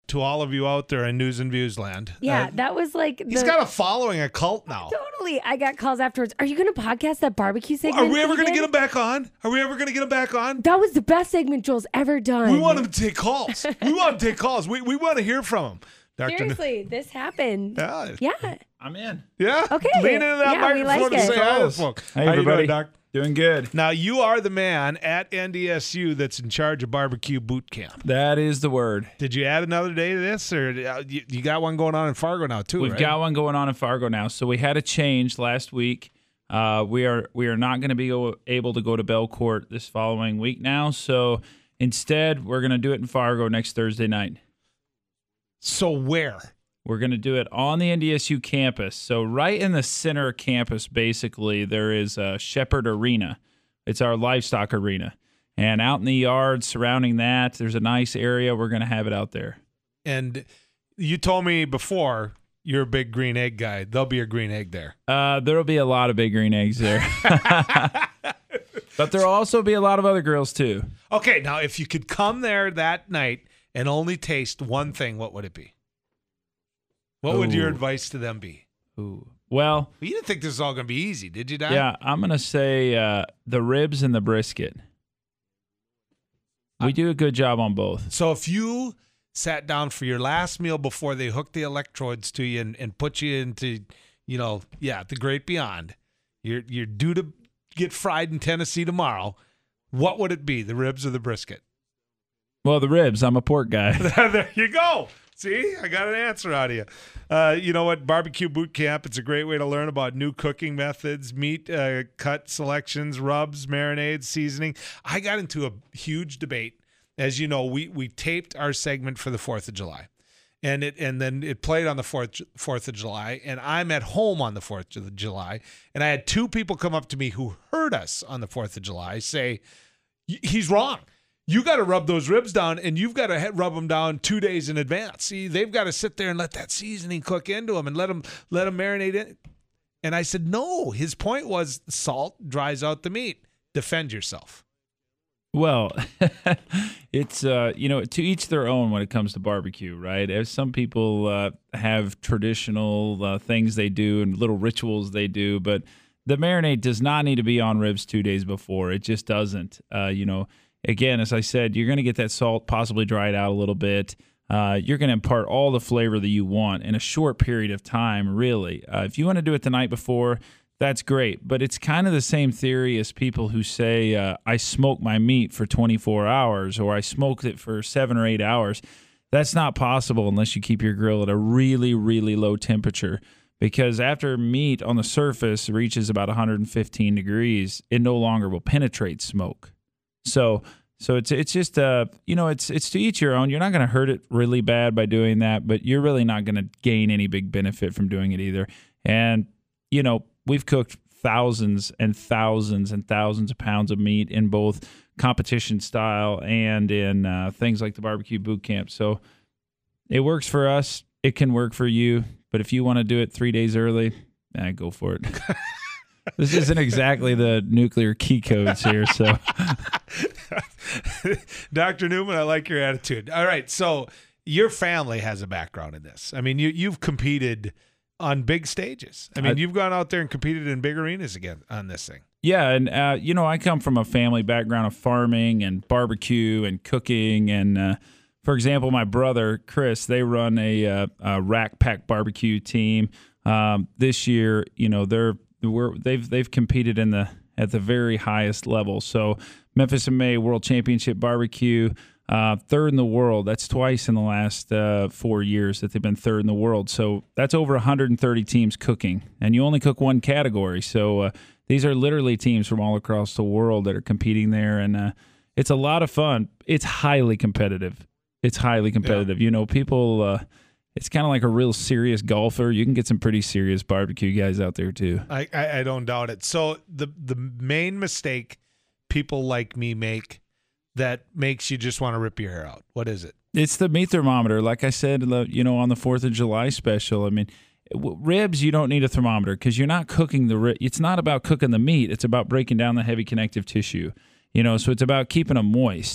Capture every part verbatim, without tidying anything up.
to all of you out there in News and Views land. Yeah, Uh, that was like. The, he's got a following, a cult now. Totally. I got calls afterwards. Are you going to podcast that barbecue segment? Are we ever he going to did? get him back on? Are we ever going to get him back on? That was the best segment Joel's ever done. We want him to take calls. We want him to take calls. We we want to hear from him. Doctor Seriously, this happened. Yeah. Yeah. I'm in. Yeah. Okay. Lean into that Yeah, we microphone like and it. say hi to the folks. Hey, How you doing, everybody. Doc? Doing good. Now, you are the man at N D S U that's in charge of barbecue boot camp. That is the word. Did you add another day to this, or uh, you, you got one going on in Fargo now too? We've right? got one going on in Fargo now. So we had a change last week. Uh, we are we are not going to be go- able to go to Belcourt this following week now. So instead, we're going to do it in Fargo next Thursday night. So where? We're going to do it on the N D S U campus. So right in the center of campus, basically, there is a Shepherd Arena. It's our livestock arena. And out in the yard surrounding that, there's a nice area. We're going to have it out there. And you told me before you're a big green egg guy. There'll be a green egg there. Uh, there'll be a lot of big green eggs there. But there'll also be a lot of other grills, too. Okay, now if you could come there that night and only taste one thing, what would it be? What would your Ooh. advice to them be? Ooh. Well, You didn't think this was all going to be easy, did you, Don? yeah, I'm going to say uh, the ribs and the brisket. We do a good job on both. So if you sat down for your last meal before they hooked the electrodes to you and, and put you into, you know, yeah, the great beyond, you're you're due to get fried in Tennessee tomorrow, what would it be, the ribs or the brisket? Well, the ribs. I'm a pork guy. There you go. See, I got an answer out of you. Uh, you know what? Barbecue Boot Camp, it's a great way to learn about new cooking methods, meat uh, cut selections, rubs, marinades, seasoning. I got into a huge debate. As you know, we we taped our segment for the fourth of July. And it and then it played on the fourth, fourth of July, and I'm at home on the fourth of July. And I had two people come up to me who heard us on the fourth of July say, he's wrong. You got to rub those ribs down, and you've got to rub them down two days in advance. See, they've got to sit there and let that seasoning cook into them and let them let them marinate in. And I said, no. His point was salt dries out the meat. Defend yourself. Well, it's, uh, you know, to each their own when it comes to barbecue, right? As some people uh, have traditional uh, things they do and little rituals they do, but the marinade does not need to be on ribs two days before. It just doesn't. Uh, you know, again, as I said, you're going to get that salt possibly dried out a little bit. Uh, you're going to impart all the flavor that you want in a short period of time, really. Uh, if you want to do it the night before, that's great, but it's kind of the same theory as people who say, uh, I smoke my meat for twenty-four hours or I smoked it for seven or eight hours. That's not possible unless you keep your grill at a really, really low temperature, because after meat on the surface reaches about one hundred fifteen degrees, it no longer will penetrate smoke. So so it's it's just, uh, you know, it's, it's to each your own. You're not going to hurt it really bad by doing that, but you're really not going to gain any big benefit from doing it either. And, you know, we've cooked thousands and thousands and thousands of pounds of meat in both competition style and in uh, things like the barbecue boot camp. So it works for us. It can work for you. But if you want to do it three days early, eh, go for it. This isn't exactly the nuclear key codes here. So, Doctor Newman, I like your attitude. All right. So your family has a background in this. I mean, you, you've competed on big stages. I mean, I, you've gone out there and competed in big arenas again on this thing. Yeah, and uh, you know, I come from a family background of farming and barbecue and cooking. And uh, for example, my brother Chris, they run a, uh, a Rack Pack barbecue team. Um, this year, you know, they're we're, they've they've competed in the at the very highest level. So Memphis in May World Championship Barbecue. Uh, third in the world. That's twice in the last uh, four years that they've been third in the world. So that's over one hundred thirty teams cooking, and you only cook one category. So uh, these are literally teams from all across the world that are competing there, and uh, it's a lot of fun. It's highly competitive. It's highly competitive. Yeah. You know, people. Uh, it's kind of like a real serious golfer. You can get some pretty serious barbecue guys out there too. I, I, I don't doubt it. So the the main mistake people like me make that makes you just want to rip your hair out, what is it? It's the meat thermometer. Like I said, you know, on the fourth of July special, I mean, ribs, you don't need a thermometer because you're not cooking the rib. It's not about cooking the meat. It's about breaking down the heavy connective tissue, you know, so it's about keeping them moist.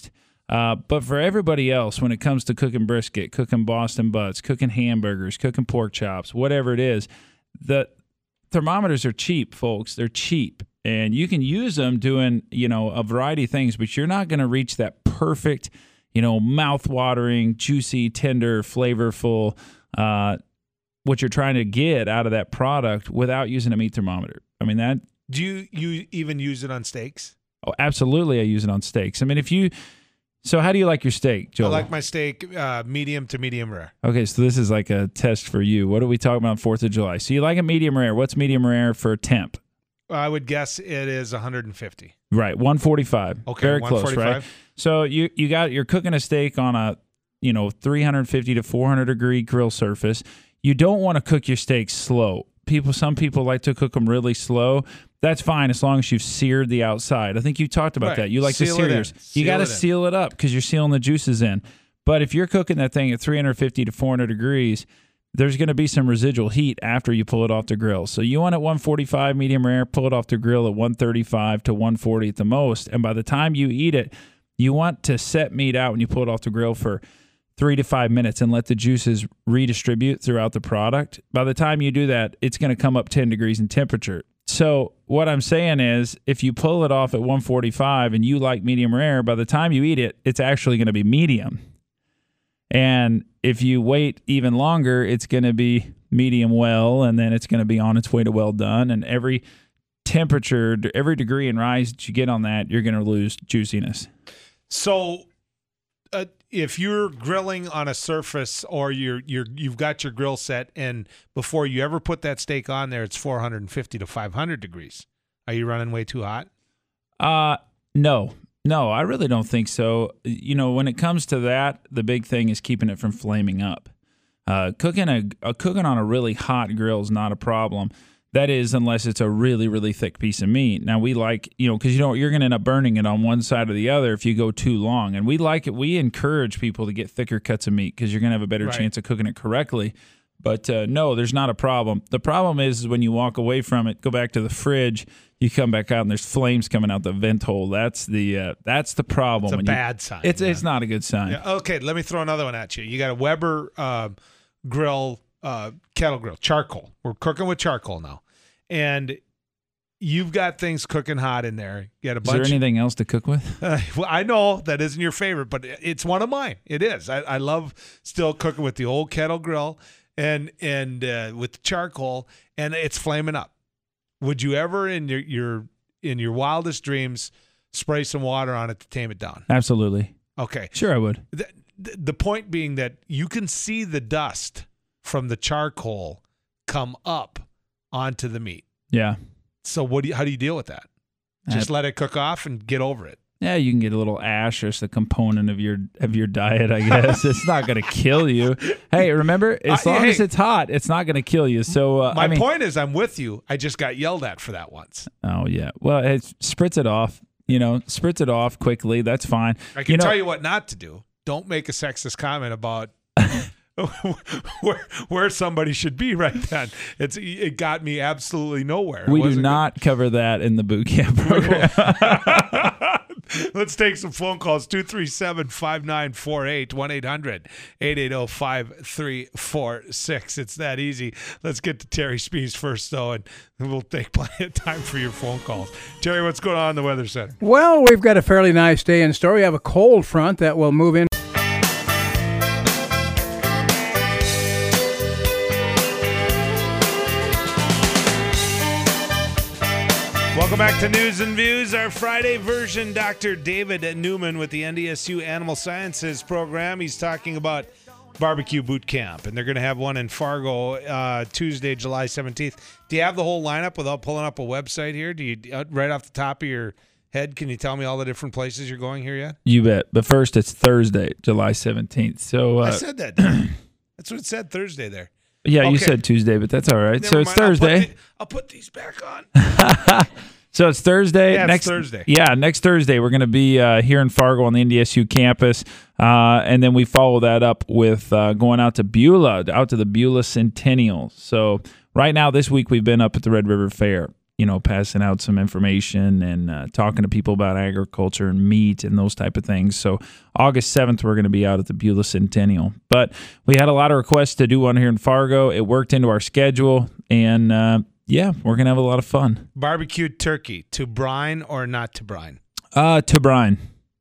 Uh, but for everybody else, when it comes to cooking brisket, cooking Boston butts, cooking hamburgers, cooking pork chops, whatever it is, the thermometers are cheap, folks. They're cheap. And you can use them doing, you know, a variety of things, but you're not going to reach that perfect, you know, mouth-watering, juicy, tender, flavorful, uh, what you're trying to get out of that product without using a meat thermometer. I mean, that... Do you, you even use it on steaks? Oh, absolutely, I use it on steaks. I mean, if you... So how do you like your steak, Joel? I like my steak uh, medium to medium rare. Okay, so this is like a test for you. What are we talking about on fourth of July? So you like it medium rare. What's medium rare for temp? I would guess it is one hundred fifty. Right, one forty-five. Okay, very close, right? So you you got you're cooking a steak on a, you know, three fifty to four hundred degree grill surface. You don't want to cook your steaks slow. People, some people like to cook them really slow. That's fine as long as you've seared the outside. I think you talked about right. that. You like seal to sear yours. You got to seal it up because you're sealing the juices in. But if you're cooking that thing at three fifty to four hundred degrees, there's going to be some residual heat after you pull it off the grill. So you want it one forty-five medium rare, pull it off the grill at one thirty-five to one forty at the most. And by the time you eat it, you want to set meat out when you pull it off the grill for three to five minutes and let the juices redistribute throughout the product. By the time you do that, it's going to come up ten degrees in temperature. So what I'm saying is if you pull it off at one forty-five and you like medium rare, by the time you eat it, it's actually going to be medium. And if you wait even longer, it's going to be medium well, and then it's going to be on its way to well done. And every temperature, every degree in rise that you get on that, you're going to lose juiciness. So uh, if you're grilling on a surface or you're you're you've got your grill set, and before you ever put that steak on there, it's four fifty to five hundred degrees. Are you running way too hot? Uh no. No, I really don't think so. You know, when it comes to that, the big thing is keeping it from flaming up. Uh, cooking a, a cooking on a really hot grill is not a problem. That is, unless it's a really, really thick piece of meat. Now, we like, you know, because you know you're going to end up burning it on one side or the other if you go too long. And we like it. We encourage people to get thicker cuts of meat because you're going to have a better right. chance of cooking it correctly. But uh, no, there's not a problem. The problem is, is when you walk away from it, go back to the fridge, you come back out and there's flames coming out the vent hole. That's the uh, that's the problem. It's a when bad you, sign. It's yeah. it's not a good sign. Yeah. Okay, let me throw another one at you. You got a Weber uh, grill, uh, kettle grill, charcoal. We're cooking with charcoal now, and you've got things cooking hot in there. You got a Is bunch. there anything else to cook with? Uh, well, I know that isn't your favorite, but it's one of mine. It is. I, I love still cooking with the old kettle grill and and uh, with the charcoal, and it's flaming up. Would you ever, in your your in your wildest dreams, spray some water on it to tame it down? Absolutely. Okay. Sure, I would. The, the point being that you can see the dust from the charcoal come up onto the meat. Yeah. So what do you, how do you deal with that? Just Uh, let it cook off and get over it. Yeah, you can get a little ash. It's a component of your of your diet, I guess. It's not going to kill you. Hey, remember, as Uh, long hey. as it's hot, it's not going to kill you. So uh, My I mean, point is, I'm with you. I just got yelled at for that once. oh yeah. Well, it's, spritz it off. You know, spritz it off quickly. That's fine. I can you know, tell you what not to do. Don't make a sexist comment about where where somebody should be right then. It's it got me absolutely nowhere. It we do wasn't not cover that in the boot camp program. Let's take some phone calls. two three seven, five nine four eight, one eight hundred, eight eight zero, five three four six. It's that easy. Let's get to Terry Spees first, though, and we'll take plenty of time for your phone calls. Terry, what's going on in the Weather Center? Well, we've got a fairly nice day in store. We have a cold front that will move in. Welcome back to News and Views, our Friday version. Doctor David Newman with the N D S U Animal Sciences program. He's talking about barbecue boot camp, and they're going to have one in Fargo uh, Tuesday, July seventeenth. Do you have the whole lineup without pulling up a website here? Do you, uh, right off the top of your head, can you tell me all the different places you're going here yet? You bet. But first, it's Thursday, July seventeenth. So uh, I said that. didn't I? That's what it said Thursday there. yeah, you Okay. said Tuesday, but that's all right. Never so it's mind. I'll put Thursday. the- I'll put these back on. So it's Thursday. Yeah, it's next Thursday. Yeah, next Thursday we're going to be uh, here in Fargo on the N D S U campus, uh, and then we follow that up with uh, going out to Beulah, out to the Beulah Centennial. So right now, this week we've been up at the Red River Fair. you know, passing out some information and uh, talking to people about agriculture and meat and those type of things. So August seventh, we're going to be out at the Beulah Centennial. But we had a lot of requests to do one here in Fargo. It worked into our schedule, and uh, yeah, we're going to have a lot of fun. Barbecued turkey, to brine or not to brine? Uh, to brine.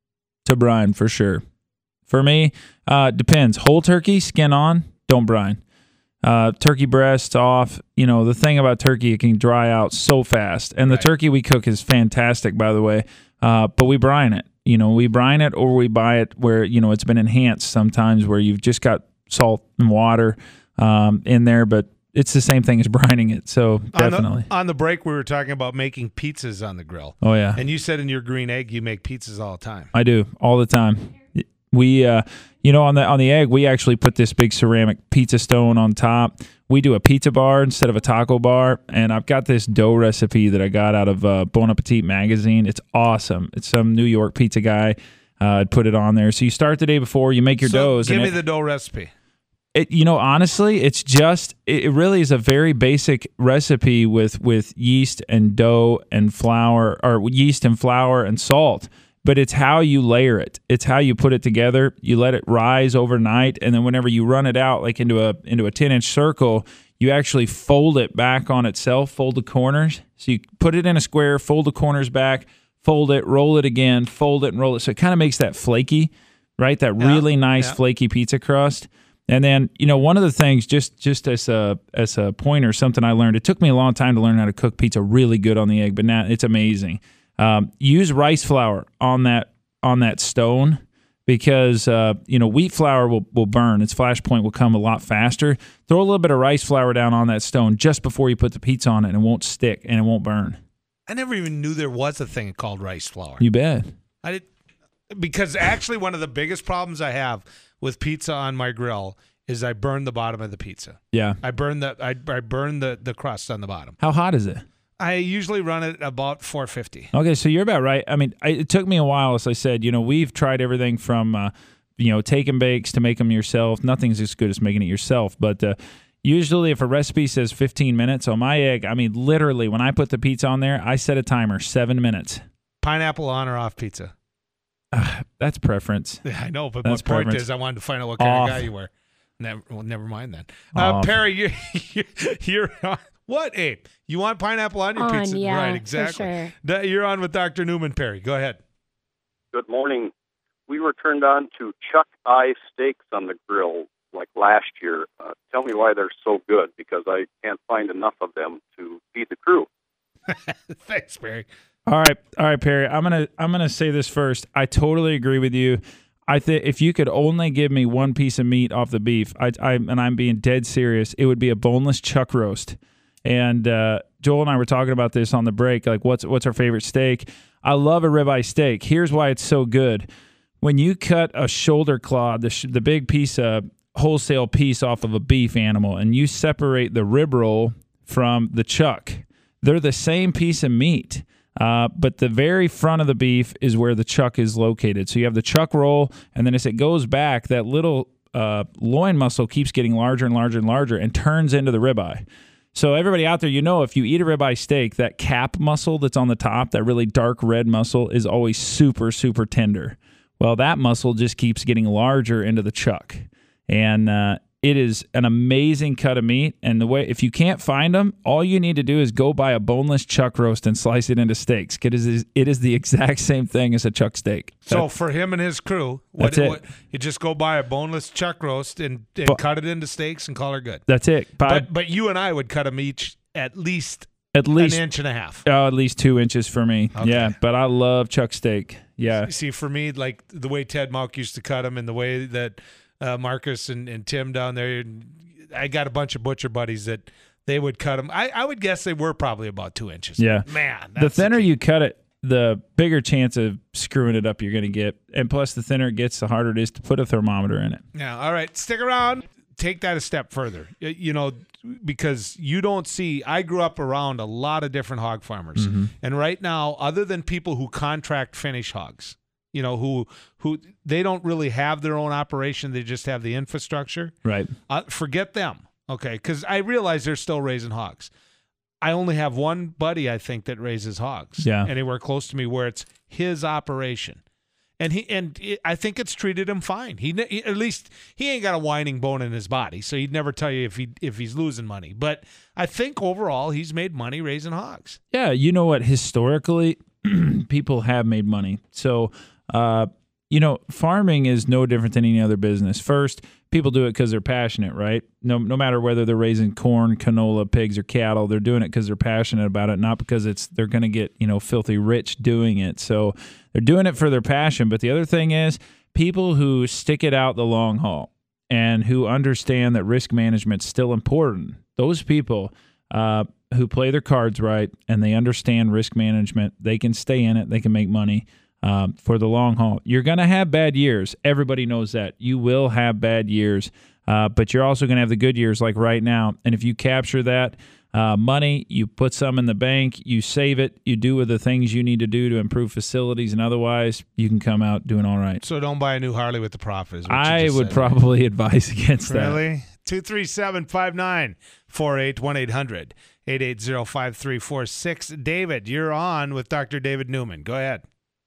To brine, for sure. For me, uh, depends. Whole turkey, skin on, don't brine. Uh, turkey breast off. You know, the thing about turkey, it can dry out so fast. And the Right. turkey we cook is fantastic, by the way. Uh, but we brine it. You know, we brine it or we buy it where, you know, it's been enhanced sometimes where you've just got salt and water um, in there. But it's the same thing as brining it. So definitely. On the, on the break, we were talking about making pizzas on the grill. Oh, yeah. And you said in your green egg, you make pizzas all the time. I do all the time. We, uh, you know, on the on the egg, we actually put this big ceramic pizza stone on top. We do a pizza bar instead of a taco bar, and I've got this dough recipe that I got out of uh, Bon Appetit magazine. It's awesome. It's some New York pizza guy uh, put it on there. So you start the day before, you make your so doughs. give and me it, the dough recipe. It, you know, honestly, it's just it, it really is a very basic recipe with with yeast and dough and flour, or yeast and flour and salt. But it's how you layer it. It's how you put it together. You let it rise overnight, and then whenever you run it out, like into a into a ten inch circle, you actually fold it back on itself. Fold the corners. So you put it in a square, fold the corners back, fold it, roll it again, fold it, and roll it. So it kind of makes that flaky, right? That Yeah, really nice yeah. flaky pizza crust. And then, you know, one of the things, just just as a as a pointer, something I learned. It took me a long time to learn how to cook pizza really good on the egg, but now it's amazing. Um, use rice flour on that on that stone because uh, you know wheat flour will, will burn. Its flash point will come a lot faster. Throw a little bit of rice flour down on that stone just before you put the pizza on it, and it won't stick and it won't burn. I never even knew there was a thing called rice flour. You bet. I did because actually one of the biggest problems I have with pizza on my grill is I burn the bottom of the pizza. Yeah. I burn the I, I burn the, the crust on the bottom. How hot is it? I usually run it about four fifty. Okay, so you're about right. I mean, I, it took me a while, as I said. You know, we've tried everything from, uh, you know, take and bakes to make them yourself. Nothing's as good as making it yourself. But uh, usually if a recipe says fifteen minutes on my egg, I mean, literally, when I put the pizza on there, I set a timer, seven minutes. Pineapple on or off pizza? Uh, that's preference. Yeah, I know, but That's my point preference. is I wanted to find out what kind Off. of guy you were. Never, well, never mind then. Uh, Off. Perry, you, you, you're on. What, Abe? You want pineapple on your On, pizza? yeah, right, for exactly. sure. Da- You're on with Doctor Newman, Perry. Go ahead. Good morning. We were turned on to Chuck Eye steaks on the grill like last year. Uh, tell me why they're so good, because I can't find enough of them to feed the crew. Thanks, Perry. All right, all right, Perry. I'm gonna I'm gonna say this first. I totally agree with you. I think if you could only give me one piece of meat off the beef, I, I and I'm being dead serious, it would be a boneless chuck roast. And uh, Joel and I were talking about this on the break. Like, what's what's our favorite steak? I love a ribeye steak. Here's why it's so good. When you cut a shoulder claw, the sh- the big piece of wholesale piece off of a beef animal, and you separate the rib roll from the chuck, they're the same piece of meat. Uh, but the very front of the beef is where the chuck is located. So you have the chuck roll, and then as it goes back, that little uh, loin muscle keeps getting larger and larger and larger and turns into the ribeye. So everybody out there, you know, if you eat a ribeye steak, that cap muscle that's on the top, that really dark red muscle, is always super, super tender. Well, that muscle just keeps getting larger into the chuck. And uh, it is an amazing cut of meat. And the way, if you can't find them, all you need to do is go buy a boneless chuck roast and slice it into steaks. It is, it is the exact same thing as a chuck steak. So for him and his crew, what, That's it. what you just go buy a boneless chuck roast and, and But- cut it into steaks and call her good. That's it. Buy, But but you and I would cut them each at least at least an inch and a half. oh, at least two inches for me. Okay. Yeah, but I love chuck steak. Yeah. See, for me, like the way Ted Malk used to cut them and the way that uh, Marcus and, and Tim down there, I got a bunch of butcher buddies that they would cut them. I, I would guess they were probably about two inches. Yeah. Man. The that's thinner key. you cut it, the bigger chance of screwing it up you're going to get. And plus, the thinner it gets, the harder it is to put a thermometer in it. Yeah. All right. Stick around. Take that a step further. Y- You know, because you don't see, I grew up around a lot of different hog farmers. Mm-hmm. And right now, other than people who contract finish hogs, you know, who who they don't really have their own operation, they just have the infrastructure. Right. Uh, forget them, okay? Because I realize they're still raising hogs. I only have one buddy, I think, that raises hogs. Yeah. Anywhere close to me where it's his operation. And he and it, I think it's treated him fine. He, he at least he ain't got a whining bone in his body, so he'd never tell you if he if he's losing money. But I think overall he's made money raising hogs. Yeah, you know what? Historically, people have made money. So, uh, you know, farming is no different than any other business. First, people do it because they're passionate, right? No, no matter whether they're raising corn, canola, pigs, or cattle, they're doing it because they're passionate about it, not because it's they're going to get you know filthy rich doing it. So they're doing it for their passion. But the other thing is, people who stick it out the long haul and who understand that risk management's still important. Those people uh, who play their cards right and they understand risk management, they can stay in it. They can make money. Um, for the long haul. You're going to have bad years. Everybody knows that. You will have bad years, uh, but you're also going to have the good years like right now. And if you capture that uh, money, you put some in the bank, you save it, you do the things you need to do to improve facilities, and otherwise you can come out doing all right. So don't buy a new Harley with the profit. Is what you I just would said. probably advise against that. Really? two three seven, five nine four eight, one eight hundred, eight eight zero, five three four six. David, you're on with Doctor David Newman. Go ahead.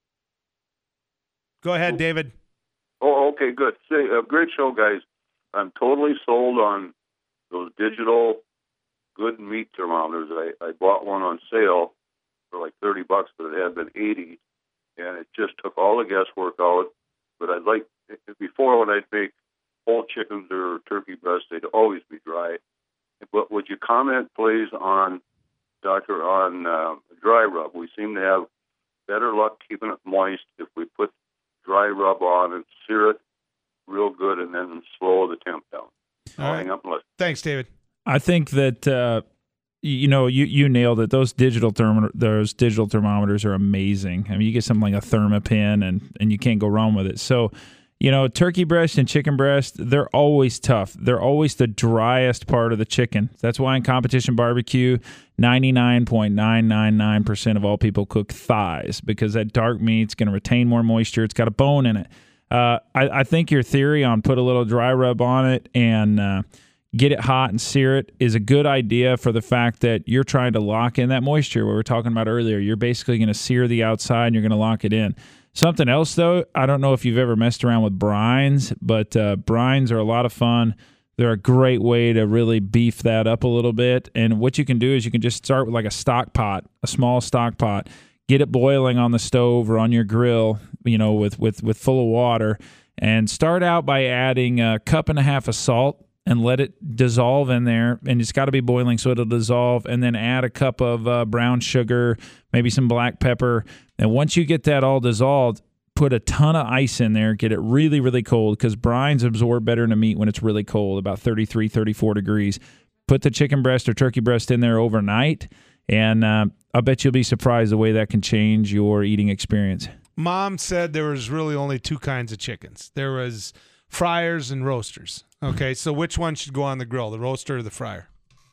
Go ahead, David. Oh, okay, good. Say, uh, great show, guys. I'm totally sold on those digital good meat thermometers. I, I bought one on sale for like thirty bucks, but it had been eighty, and it just took all the guesswork out. But I'd like, before when I'd make whole chickens or turkey breasts, they'd always be dry. But would you comment, please, on, Doctor, on uh, dry rub? We seem to have better luck keeping it moist if we put dry rub on and sear it real good and then slow the temp down. All I'll right. hang up and listen. Thanks, David. I think that uh, you know you you nailed it. Those digital therm those digital thermometers are amazing. I mean, you get something like a Thermopin, and and you can't go wrong with it. So, you know, turkey breast and chicken breast, they're always tough. They're always the driest part of the chicken. That's why in competition barbecue, ninety-nine point nine nine nine percent of all people cook thighs, because that dark meat's going to retain more moisture. It's got a bone in it. Uh, I, I think your theory on put a little dry rub on it and uh, get it hot and sear it is a good idea for the fact that you're trying to lock in that moisture. What we were talking about earlier, you're basically going to sear the outside and you're going to lock it in. Something else, though, I don't know if you've ever messed around with brines, but uh, brines are a lot of fun. They're a great way to really beef that up a little bit. And what you can do is you can just start with like a stock pot, a small stock pot, get it boiling on the stove or on your grill, you know, with, with, with full of water, and start out by adding a cup and a half of salt and let it dissolve in there. And it's got to be boiling so it'll dissolve. And then add a cup of uh, brown sugar, maybe some black pepper. And once you get that all dissolved, put a ton of ice in there. Get it really, really cold, because brines absorb better in the meat when it's really cold, about thirty-three, thirty-four degrees. Put the chicken breast or turkey breast in there overnight, and uh, I bet you'll be surprised the way that can change your eating experience. Mom said there was really only two kinds of chickens. There was fryers and roasters. Okay, so which one should go on the grill, the roaster or the fryer?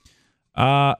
Uh,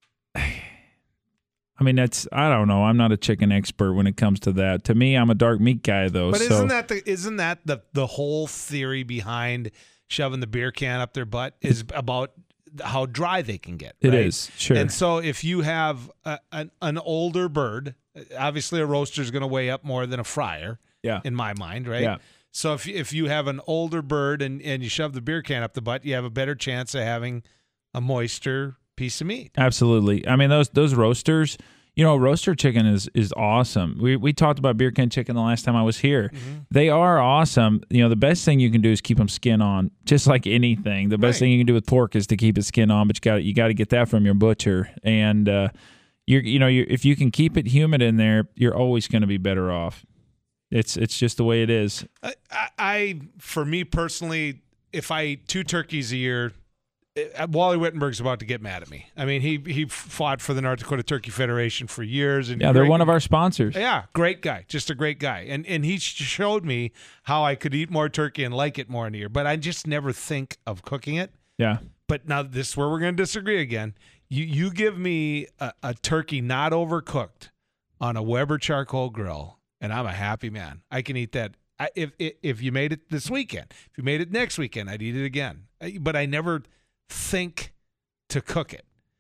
I mean, that's, I don't know. I'm not a chicken expert when it comes to that. To me, I'm a dark meat guy, though. But so. isn't that the isn't that the the whole theory behind shoving the beer can up their butt is about how dry they can get? It right? is, sure. And so if you have a, an an older bird, obviously a roaster is going to weigh up more than a fryer. Yeah. In my mind, right? Yeah. So if if you have an older bird and and you shove the beer can up the butt, you have a better chance of having a moister piece of meat. Absolutely. I mean, those those roasters, you know, roaster chicken is is awesome. We we talked about beer can chicken the last time I was here. Mm-hmm. They are awesome. You know, the best thing you can do is keep them skin on, just like anything. The best Right. thing you can do with pork is to keep it skin on, but you got you got to get that from your butcher. And uh, you're you know, you if you can keep it humid in there, you're always going to be better off. It's it's just the way it is. I, I, I for me personally, if I eat two turkeys a year, uh, Wally Wittenberg's about to get mad at me. I mean, he he fought for the North Dakota Turkey Federation for years, and Yeah, they're great- one of our sponsors. Yeah, great guy, just a great guy, and and he showed me how I could eat more turkey and like it more in a year. But I just never think of cooking it. Yeah. But now this is where we're going to disagree again. You you give me a, a turkey not overcooked on a Weber charcoal grill, and I'm a happy man. I can eat that. I, if, if if you made it this weekend, if you made it next weekend, I'd eat it again. I- But I never think to cook it.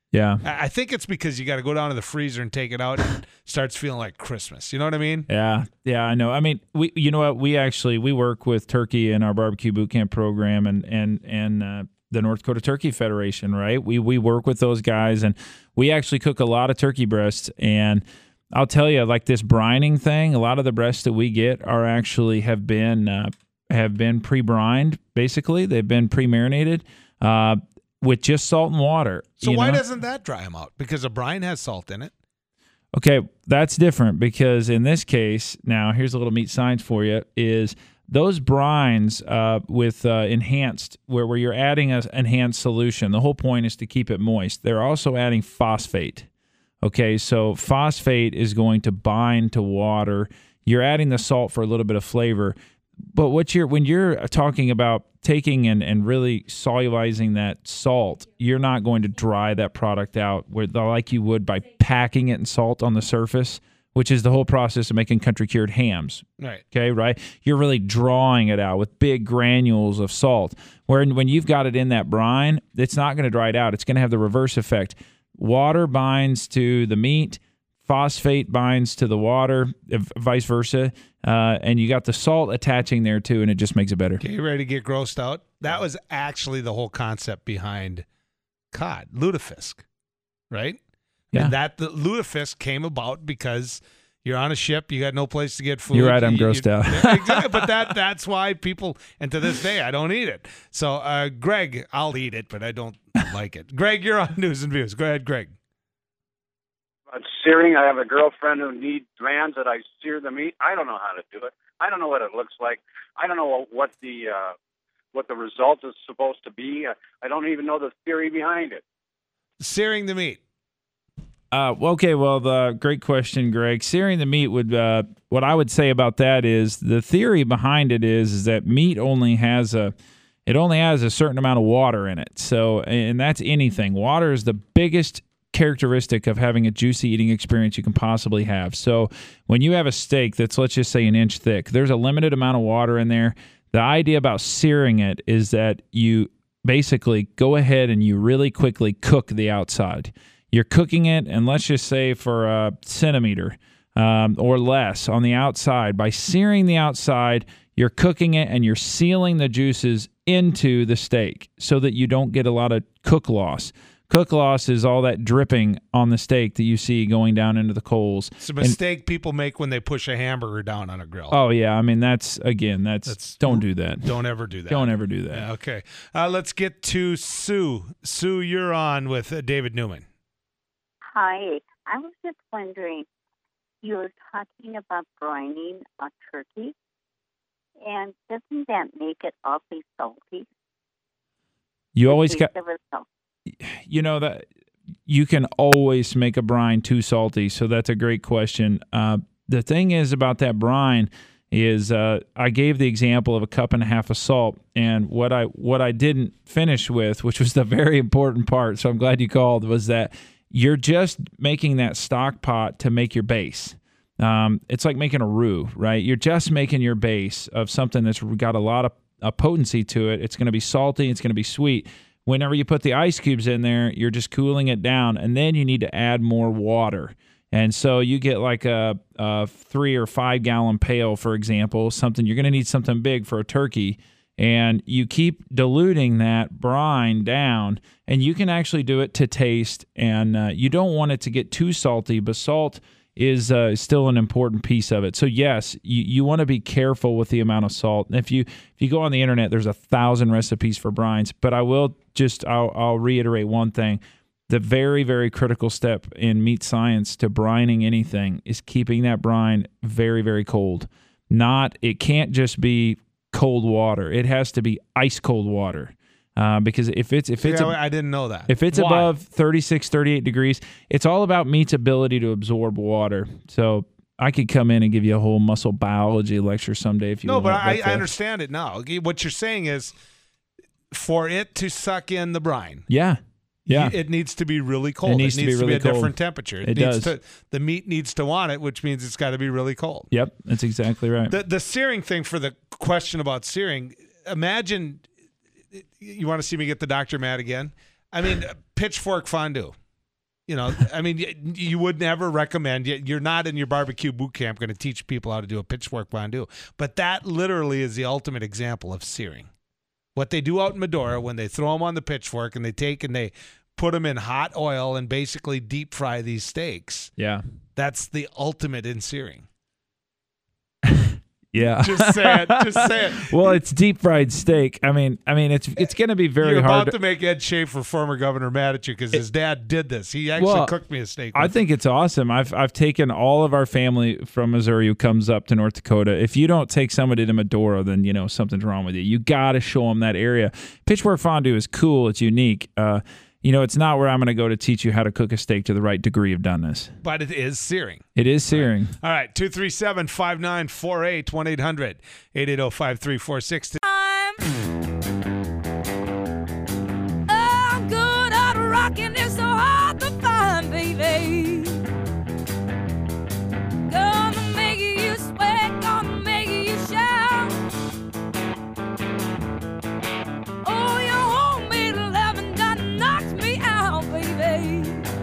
Yeah. I I think it's because you got to go down to the freezer and take it out, and it starts feeling like Christmas. You know what I mean? Yeah, yeah, I know. I mean, we, you know what? We actually we work with Turkey in our barbecue boot camp program, and and and uh, the North Dakota Turkey Federation, right? We we work with those guys, and we actually cook a lot of turkey breasts. And I'll tell you, like this brining thing, a lot of the breasts that we get are actually have been uh, have been pre-brined. Basically, they've been pre-marinated. Uh, with just salt and water. So you why know? doesn't that dry them out? Because a brine has salt in it. Okay, that's different because in this case, now here's a little meat science for you, is those brines uh, with uh, enhanced, where, where you're adding an enhanced solution, the whole point is to keep it moist. They're also adding phosphate. Okay, so phosphate is going to bind to water. You're adding the salt for a little bit of flavor. But what you're when you're talking about taking and, and really solubilizing that salt, you're not going to dry that product out where like you would by packing it in salt on the surface, which is the whole process of making country cured hams. Right. Okay, right? You're really drawing it out with big granules of salt. Where when you've got it in that brine, it's not going to dry it out. It's going to have the reverse effect. Water binds to the meat, phosphate binds to the water, vice versa. Uh, and you got the salt attaching there too, and it just makes it better. Okay, you ready to get grossed out? That was actually the whole concept behind cod, lutefisk, right? Yeah. And that the lutefisk came about because you're on a ship, you got no place to get food. You're right, I'm you, grossed you, out. Exactly, but that that's why people, and to this day, I don't eat it. So, uh, Greg, I'll eat it, but I don't like it. Greg, you're on News and Views. Go ahead, Greg. Uh, searing, I have a girlfriend who needs demands that I sear the meat. I don't know how to do it. I don't know what it looks like. I don't know what the uh, what the result is supposed to be. Uh, I don't even know the theory behind it. Searing the meat. Uh, okay, well, the great question, Greg. Searing the meat would, uh, what I would say about that is the theory behind it is, is that meat only has a, it only has a certain amount of water in it. So, and that's anything. Water is the biggest characteristic of having a juicy eating experience you can possibly have. So when you have a steak that's, let's just say, an inch thick, there's a limited amount of water in there. The idea about searing it is that you basically go ahead and you really quickly cook the outside. You're cooking it, and let's just say for a centimeter um, or less on the outside. By searing the outside, you're cooking it and you're sealing the juices into the steak so that you don't get a lot of cook loss. Cook loss is all that dripping on the steak that you see going down into the coals. It's a mistake and, people make when they push a hamburger down on a grill. Oh, yeah. I mean, that's, again, that's, that's don't do that. Don't ever do that. Don't ever do that. Yeah, okay. Uh, let's get to Sue. Sue, you're on with uh, David Newman. Hi. I was just wondering, you were talking about brining a turkey, and doesn't that make it awfully salty? You always got... You know that you can always make a brine too salty, so that's a great question. Uh, the thing is about that brine is uh, I gave the example of a cup and a half of salt, and what I what I didn't finish with, which was the very important part, so I'm glad you called, was that you're just making that stock pot to make your base. Um, it's like making a roux, right? You're just making your base of something that's got a lot of a potency to it. It's going to be salty. It's going to be sweet. Whenever you put the ice cubes in there, you're just cooling it down, and then you need to add more water. And so you get like a, a three or five gallon pail, for example, something you're going to need something big for a turkey, and you keep diluting that brine down, and you can actually do it to taste. And uh, you don't want it to get too salty, but salt is uh, still an important piece of it. So yes, you, you want to be careful with the amount of salt. And if you if you go on the internet, there's a thousand recipes for brines. But I will just I'll, I'll reiterate one thing: the very very critical step in meat science to brining anything is keeping that brine very very cold. Not it can't just be cold water. It has to be ice cold water. Uh, because if it's if it's yeah, I didn't know that. If it's Why? above thirty-six, thirty-eight degrees, it's all about meat's ability to absorb water. So I could come in and give you a whole muscle biology lecture someday if you no, want. but I, but, uh, I understand it now. What you're saying is, for it to suck in the brine, yeah, yeah, it needs to be really cold. It needs, it needs to be really to be a cold. different temperature. It, It needs does. to. The meat needs to want it, which means it's got to be really cold. Yep, that's exactly right. The the searing thing, for the question about searing, imagine. You want to see me get the doctor mad again? I mean, pitchfork fondue. You know, I mean, y- you would never recommend. y- You're not in your barbecue boot camp going to teach people how to do a pitchfork fondue, but that literally is the ultimate example of searing. What they do out in Medora when they throw them on the pitchfork and they take and they put them in hot oil and basically deep fry these steaks. Yeah. That's the ultimate in searing. Yeah. Just say it. Just say it. Well, it's deep fried steak. I mean, I mean, it's it's going to be very You're hard. about to make Ed Schaefer, former governor, mad at you because his dad did this. He actually Well, cooked me a steak. I with think it's awesome. I've I've taken all of our family from Missouri who comes up to North Dakota. If you don't take somebody to Medora, then you know something's wrong with you. You got to show them that area. Pitchfork fondue is cool. It's unique. Uh, you know, it's not where I'm going to go to teach you how to cook a steak to the right degree of doneness. But it is searing. It is searing. All right, two three seven, five nine four eight, one eight hundred, eight eight zero, five three four six. I'm good at rocking. It's so hard to find, baby. Gonna make you sweat, gonna make you shout. Oh, your homemade loving done knocks me out, baby.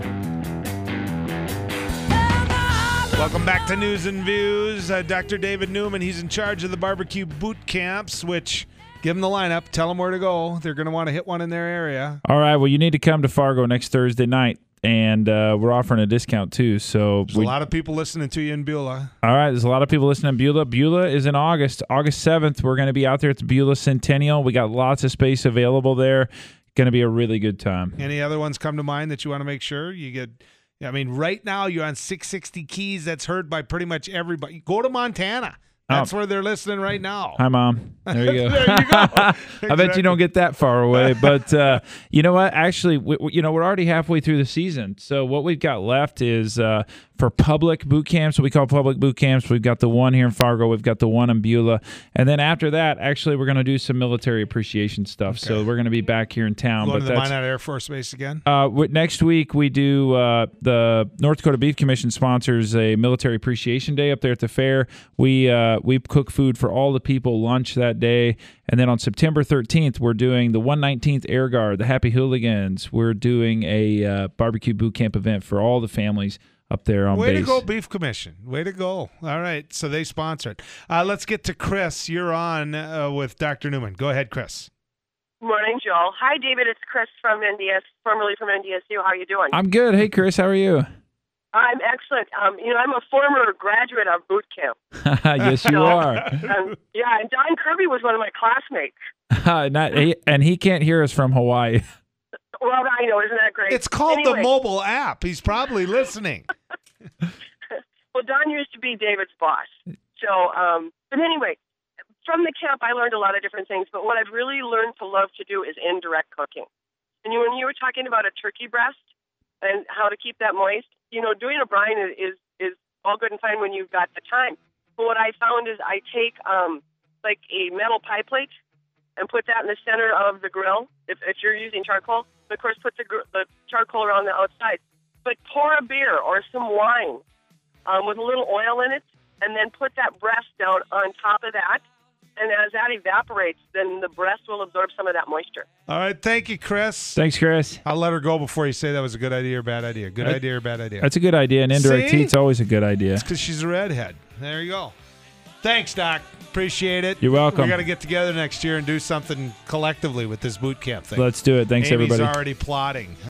Welcome back to News and Views. Uh, Doctor David Newman, he's in charge of the barbecue boot camps, which give them the lineup, tell them where to go. They're going to want to hit one in their area. All right. Well, you need to come to Fargo next Thursday night, and uh, we're offering a discount too. So There's we, a lot of people listening to you in Beulah. all right. There's a lot of people listening to Beulah. Beulah is in August, August seventh. We're going to be out there at the Beulah Centennial. We got lots of space available there. Going to be a really good time. Any other ones come to mind that you want to make sure you get? I mean, right now you're on six sixty Keys. That's heard by pretty much everybody. Go to Montana. That's Oh. where they're listening right now. Hi, Mom. There you go. There you go. I bet you don't get that far away. But uh, you know what? Actually, we, we- you know, we're already halfway through the season. So what we've got left is uh, for public boot camps, what we call public boot camps. We've got the one here in Fargo. We've got the one in Beulah. And then after that, actually, we're going to do some military appreciation stuff. So we're going to be back here in town. Going but to the that's, Minot Air Force Base again. Uh, w- next week we do uh, the North Dakota Beef Commission sponsors a military appreciation day up there at the fair. We uh, we cook food for all the people, lunch that day, and then on September thirteenth we're doing the one nineteenth Air Guard, the Happy Hooligans. We're doing a uh, barbecue boot camp event for all the families up there on Way base. to go, Beef Commission. Way to go. All right, so they sponsor it. Uh, let's get to Chris. You're on uh, with Doctor Newman. Go ahead, Chris. Morning, Joel. Hi, David. It's Chris from N D S, formerly from N D S U. How are you doing? I'm good. Hey, Chris, how are you? I'm excellent. Um, you know, I'm a former graduate of boot camp. Yes, you are. Um, yeah, and Don Kirby was one of my classmates. Not, he, and he can't hear us from Hawaii. Well, I know. Isn't that great? It's called anyway, the mobile app. He's probably listening. Well, Don used to be David's boss. So, um, but anyway, from the camp, I learned a lot of different things. But what I've really learned to love to do is indirect cooking. And you, when you were talking about a turkey breast and how to keep that moist, you know, doing a brine is, is, is all good and fine when you've got the time. But what I found is I take um, like a metal pie plate and put that in the center of the grill. If, if you're using charcoal, of course, put the, gr- the charcoal around the outside. But pour a beer or some wine um, with a little oil in it, and then put that breast down on top of that. And as that evaporates, then the breast will absorb some of that moisture. All right, thank you, Chris. Thanks, Chris. I'll let her go before you say that was a good idea or bad idea. Good I- idea or bad idea. That's a good idea. And indirect See? heat's always a good idea. because she's a redhead. There you go. Thanks, Doc. Appreciate it. You're welcome. We got to get together next year and do something collectively with this boot camp thing. Let's do it. Thanks, Amy's everybody. already plotting.